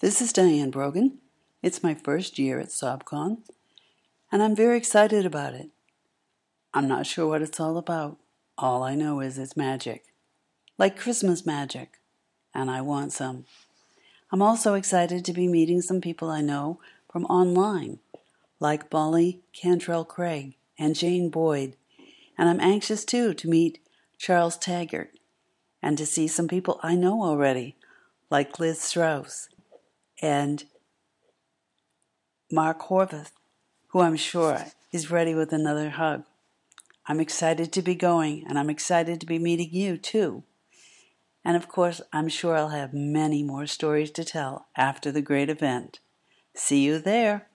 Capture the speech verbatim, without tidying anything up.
This is Diane Brogan. It's my first year at SobCon, and I'm very excited about it. I'm not sure what it's all about. All I know is it's magic, like Christmas magic, and I want some. I'm also excited to be meeting some people I know from online, like Molly Cantrell Craig and Jane Boyd, and I'm anxious too to meet Charles Taggart and to see some people I know already, like Liz Strauss and Mark Horvath, who I'm sure is ready with another hug. I'm excited to be going, and I'm excited to be meeting you too. And of course, I'm sure I'll have many more stories to tell after the great event. See you there.